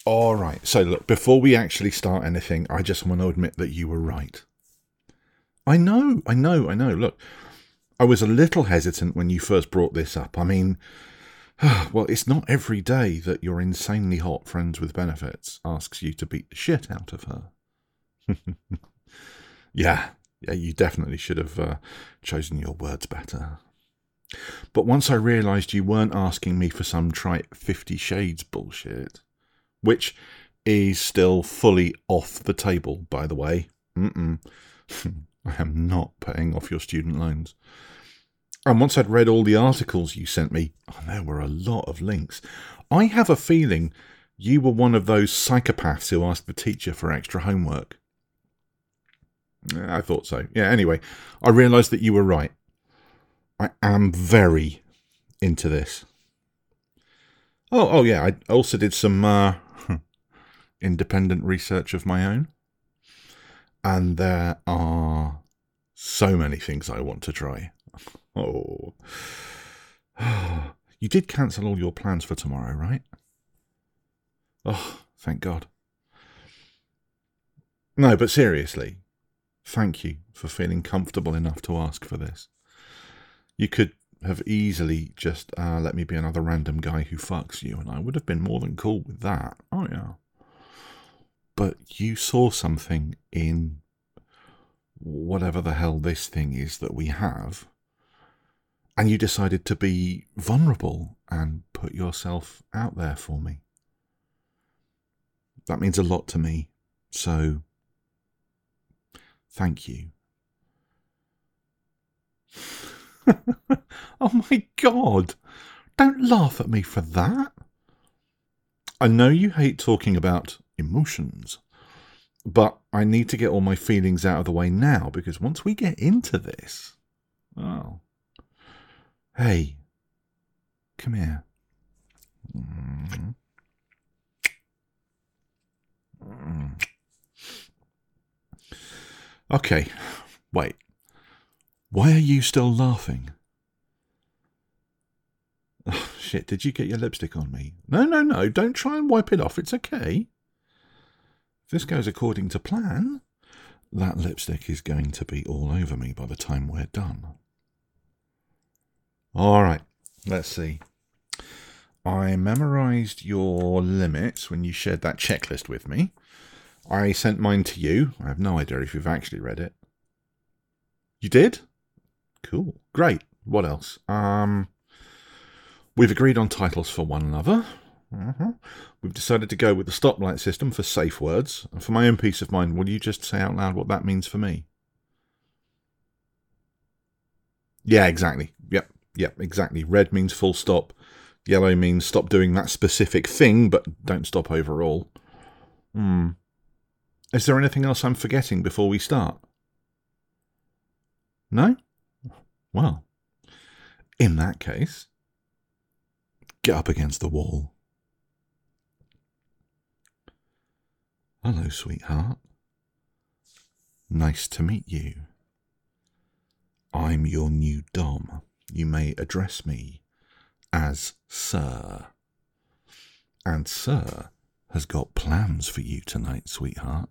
All right. So look, before we actually start anything, I just want to admit that you were right. I know. Look, I was a little hesitant when you first brought this up. I mean, well, it's not every day that your insanely hot friends with benefits asks you to beat the shit out of her. Yeah, you definitely should have chosen your words better. But once I realised you weren't asking me for some trite 50 Shades bullshit, which is still fully off the table, by the way. I am not paying off your student loans. And once I'd read all the articles you sent me, there were a lot of links. I have a feeling you were one of those psychopaths who asked the teacher for extra homework. I thought so. Yeah, anyway, I realised that you were right. I am very into this. Oh yeah, I also did some independent research of my own. And there are so many things I want to try. Oh. You did cancel all your plans for tomorrow, right? Oh, thank God. No, but seriously, thank you for feeling comfortable enough to ask for this. You could have easily just let me be another random guy who fucks you, and I would have been more than cool with that. Oh, yeah. But you saw something in whatever the hell this thing is that we have, and you decided to be vulnerable and put yourself out there for me. That means a lot to me, so thank you. Oh my God, don't laugh at me for that. I know you hate talking about emotions, but I need to get all my feelings out of the way now, because once we get into this... Oh. Hey, come here. Okay, wait. Why are you still laughing? Oh, shit, did you get your lipstick on me? No, don't try and wipe it off, it's okay. If this goes according to plan, that lipstick is going to be all over me by the time we're done. Alright, let's see. I memorised your limits when you shared that checklist with me. I sent mine to you. I have no idea if you've actually read it. You did? Cool. Great. What else? We've agreed on titles for one another. We've decided to go with the stoplight system for safe words. And for my own peace of mind, will you just say out loud what that means for me? Yeah, exactly. Yep, exactly. Red means full stop. Yellow means stop doing that specific thing, but don't stop overall. Is there anything else I'm forgetting before we start? No? Well, in that case, get up against the wall. Hello, sweetheart. Nice to meet you. I'm your new Dom. You may address me as Sir. And Sir has got plans for you tonight, sweetheart.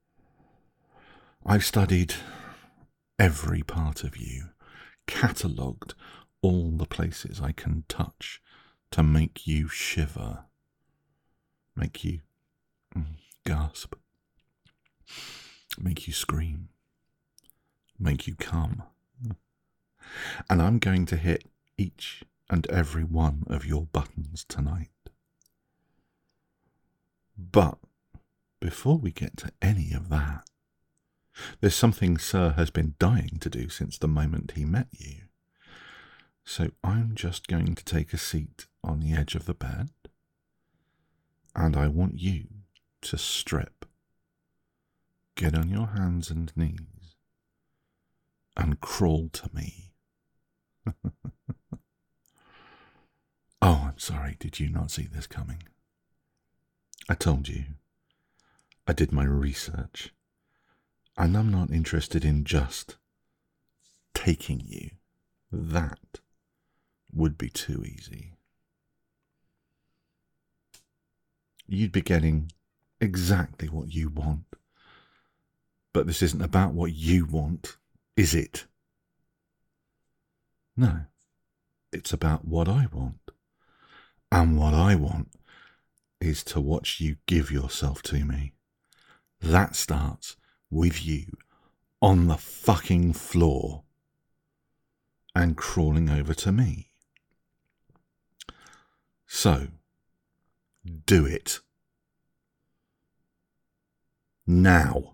I've studied every part of you, catalogued all the places I can touch to make you shiver, make you gasp, make you scream, make you come. And I'm going to hit each and every one of your buttons tonight. But before we get to any of that, there's something Sir has been dying to do since the moment he met you. So I'm just going to take a seat on the edge of the bed, and I want you to strip. Get on your hands and knees and crawl to me. Oh, I'm sorry, did you not see this coming? I told you. I did my research. And I'm not interested in just taking you. That would be too easy. you'd be getting exactly what you want. But this isn't about what you want, is it? No, it's about what I want. And what I want is to watch you give yourself to me. That starts with you on the fucking floor and crawling over to me. So, do it. Now.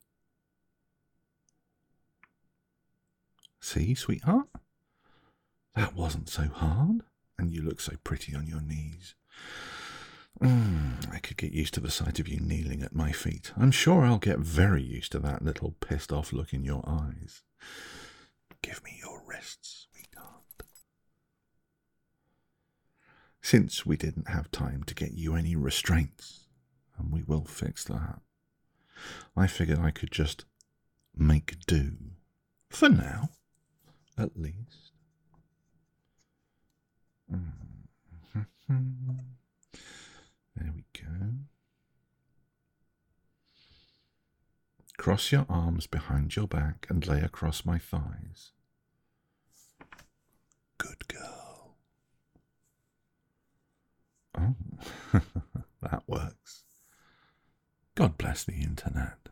See, sweetheart? That wasn't so hard, and you look so pretty on your knees. I could get used to the sight of you kneeling at my feet. I'm sure I'll get very used to that little pissed off look in your eyes. Give me your wrists, sweetheart. Since we didn't have time to get you any restraints, and we will fix that, I figured I could just make do. For now, at least. There we go. Cross your arms behind your back and lay across my thighs. Good girl. Oh, that works. God bless the internet.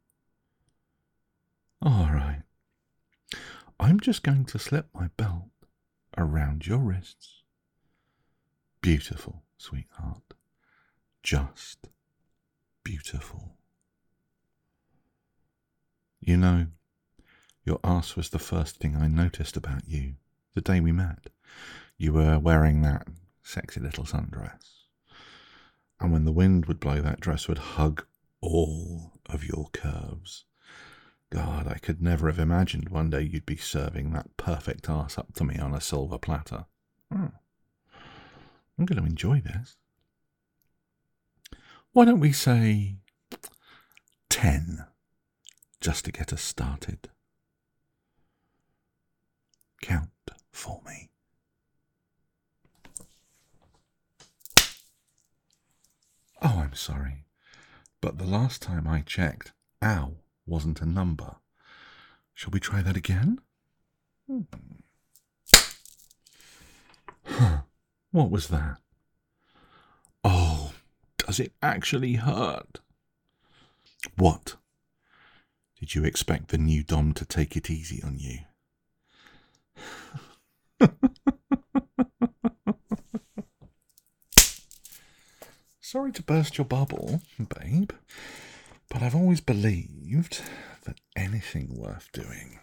All right. I'm just going to slip my belt around your wrists. Beautiful, sweetheart. Just beautiful. You know, your ass was the first thing I noticed about you the day we met. You were wearing that sexy little sundress. And when the wind would blow, that dress would hug all of your curves. God, I could never have imagined one day you'd be serving that perfect ass up to me on a silver platter. I'm going to enjoy this. Why don't we say 10, just to get us started? Count for me. Oh, I'm sorry, but the last time I checked, ow wasn't a number. Shall we try that again? Huh, what was that? Oh, does it actually hurt? What? Did you expect the new Dom to take it easy on you? Sorry to burst your bubble, babe, but I've always believed that anything worth doing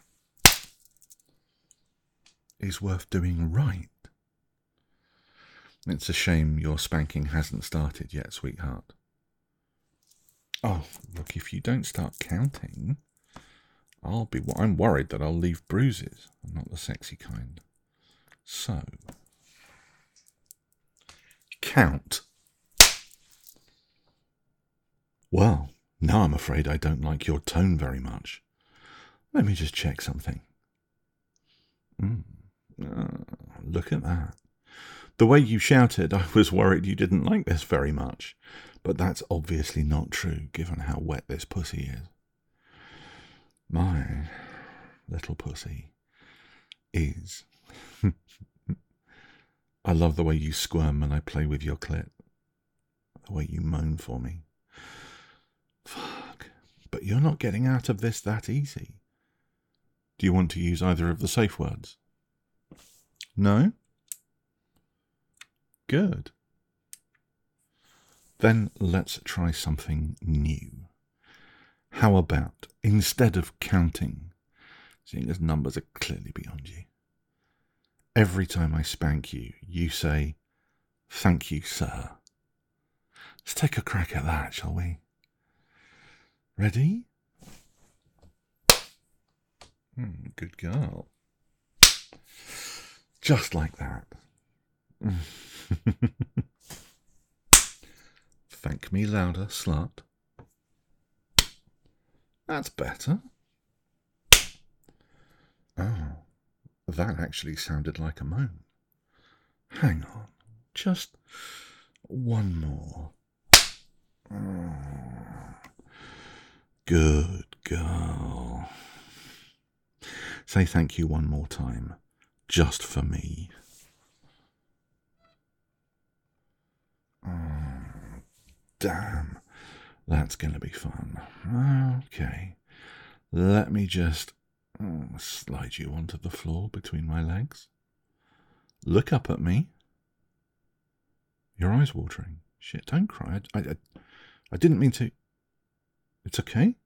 is worth doing right. It's a shame your spanking hasn't started yet, sweetheart. Oh, look, if you don't start counting, I'm worried that I'll leave bruises, not the sexy kind. So, count. Well, now I'm afraid I don't like your tone very much. Let me just check something. Look at that. The way you shouted, I was worried you didn't like this very much. But that's obviously not true, given how wet this pussy is. My little pussy is. I love the way you squirm when I play with your clit. The way you moan for me. Fuck. But you're not getting out of this that easy. Do you want to use either of the safe words? No? Good. Then let's try something new. How about, instead of counting, seeing as numbers are clearly beyond you, every time I spank you, you say, "Thank you, sir." Let's take a crack at that, shall we? Ready? Good girl. Just like that. Thank me louder, slut. That's better. Oh, that actually sounded like a moan. Hang on, just one more. Good girl. Say thank you one more time, just for me. Oh, damn. That's going to be fun. Okay. Let me just slide you onto the floor between my legs. Look up at me. Your eyes watering. Shit, don't cry. I didn't mean to. It's okay?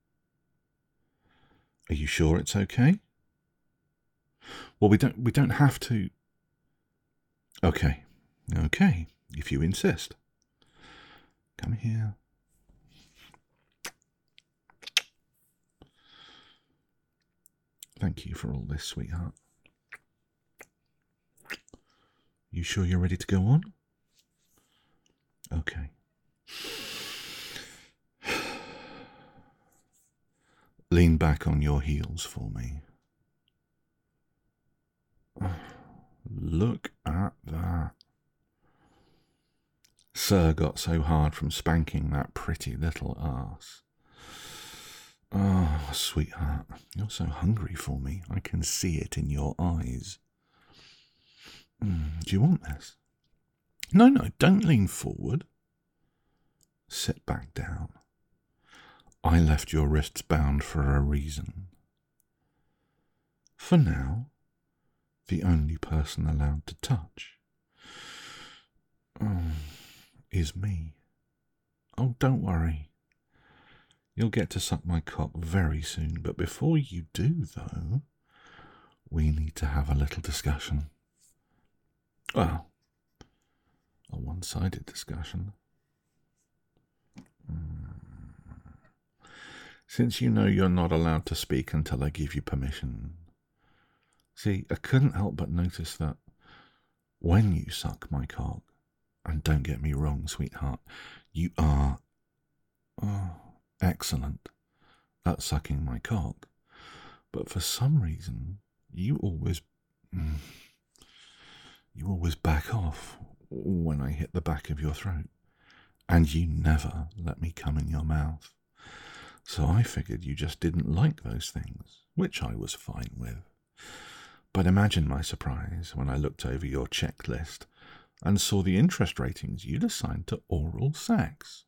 Are you sure it's okay? Well, we don't have to. Okay. Okay, if you insist. Come here. Thank you for all this, sweetheart. You sure you're ready to go on? Okay. Lean back on your heels for me. Look at that. Sir got so hard from spanking that pretty little ass. Oh, sweetheart, you're so hungry for me. I can see it in your eyes. Do you want this? No, don't lean forward. Sit back down. I left your wrists bound for a reason. For now, the only person allowed to touch is me. Oh, don't worry. You'll get to suck my cock very soon, but before you do, though, we need to have a little discussion. Well, a one-sided discussion. Since you know you're not allowed to speak until I give you permission. See, I couldn't help but notice that when you suck my cock, and don't get me wrong, sweetheart, you are excellent at sucking my cock, but for some reason you always back off when I hit the back of your throat, and you never let me come in your mouth. So I figured you just didn't like those things, which I was fine with. But imagine my surprise when I looked over your checklist and saw the interest ratings you'd assigned to oral sex.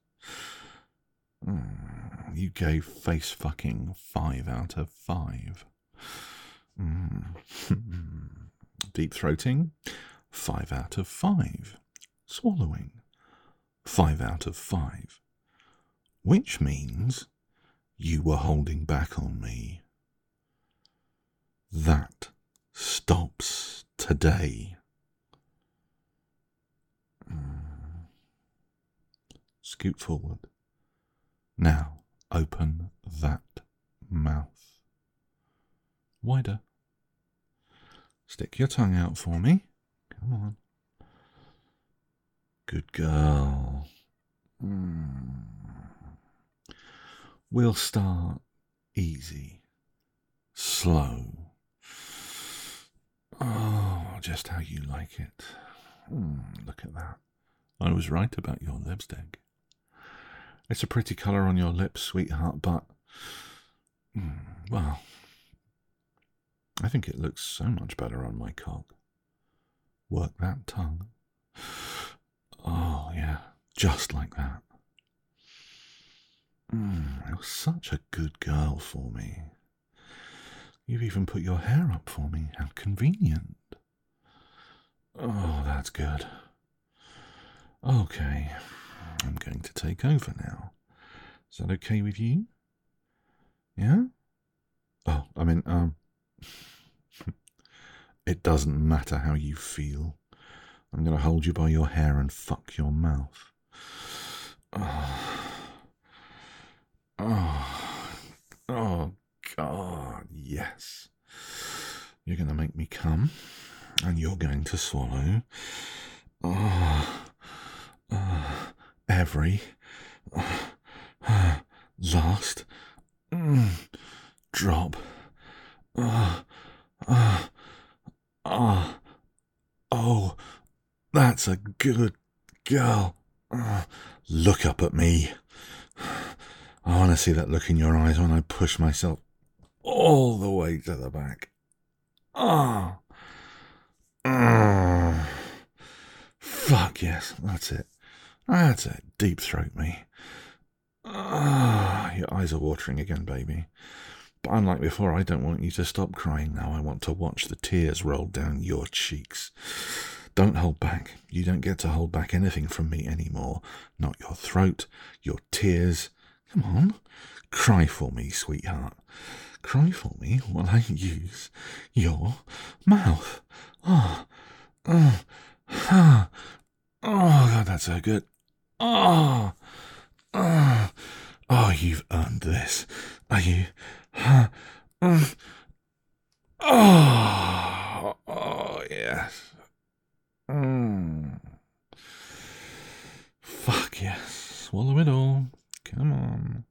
You gave face fucking 5 out of 5. Deep throating, 5 out of 5. Swallowing, 5 out of 5. Which means you were holding back on me. That stops today. Scoot forward. Now, open that mouth. Wider. Stick your tongue out for me. Come on. Good girl. We'll start easy, slow. Oh, just how you like it. Look at that. I was right about your lipstick. It's a pretty colour on your lips, sweetheart, but, well, I think it looks so much better on my cock. Work that tongue. Oh, yeah, just like that. You're such a good girl for me. You've even put your hair up for me. How convenient. Oh, that's good. Okay, I'm going to take over now. Is that okay with you? Yeah? Oh, I mean, it doesn't matter how you feel. I'm going to hold you by your hair and fuck your mouth. Oh, God, yes. You're going to make me come, and you're going to swallow every last drop. Oh, that's a good girl. Look up at me. I want to see that look in your eyes when I push myself all the way to the back. Ah. Ah. Fuck yes, that's it. That's it. Deep throat me. Ah, your eyes are watering again, baby. But unlike before, I don't want you to stop crying now. I want to watch the tears roll down your cheeks. Don't hold back. You don't get to hold back anything from me anymore. Not your throat, your tears. Come on. Cry for me, sweetheart. Cry for me while I use your mouth. Oh, oh, oh, oh God, that's so good. Oh, oh, oh, you've earned this. Are you? Oh, oh, yes. Fuck yes. Swallow it all. Come on.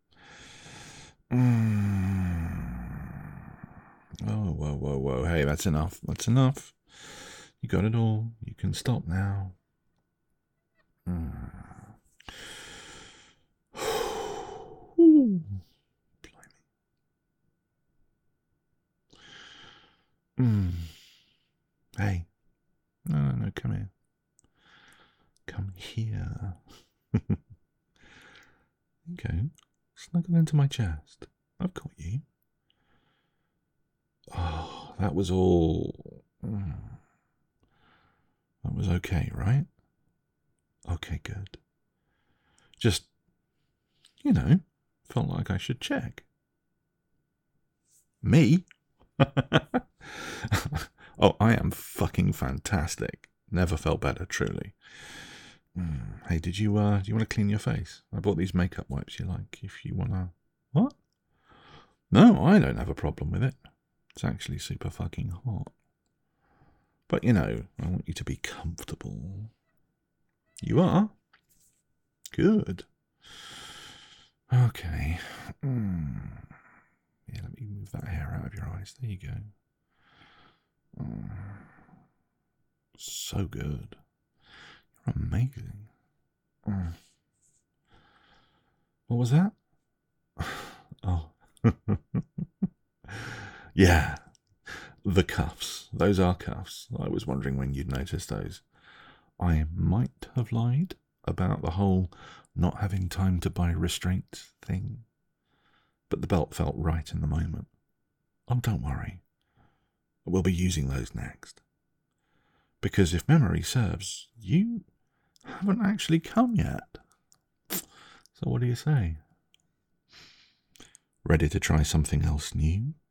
Oh, whoa, whoa, whoa. Hey, that's enough. That's enough. You got it all. You can stop now. Hey. No, come here. Come here. Okay. Snuggle into my chest. I've got you. Oh, that was all. That was okay, right? Okay, good. Just, felt like I should check. Me? Oh, I am fucking fantastic. Never felt better, truly. Hey, do you want to clean your face? I bought these makeup wipes you like. If you want to. What? No, I don't have a problem with it. It's actually super fucking hot. But, I want you to be comfortable. You are? Good. Okay. Yeah, let me move that hair out of your eyes. There you go. So good. You're amazing. What was that? Oh. Yeah. The cuffs. Those are cuffs. I was wondering when you'd notice those. I might have lied about the whole not having time to buy restraints thing. But the belt felt right in the moment. Oh, don't worry. We'll be using those next. Because if memory serves, you haven't actually come yet. So what do you say? Ready to try something else new?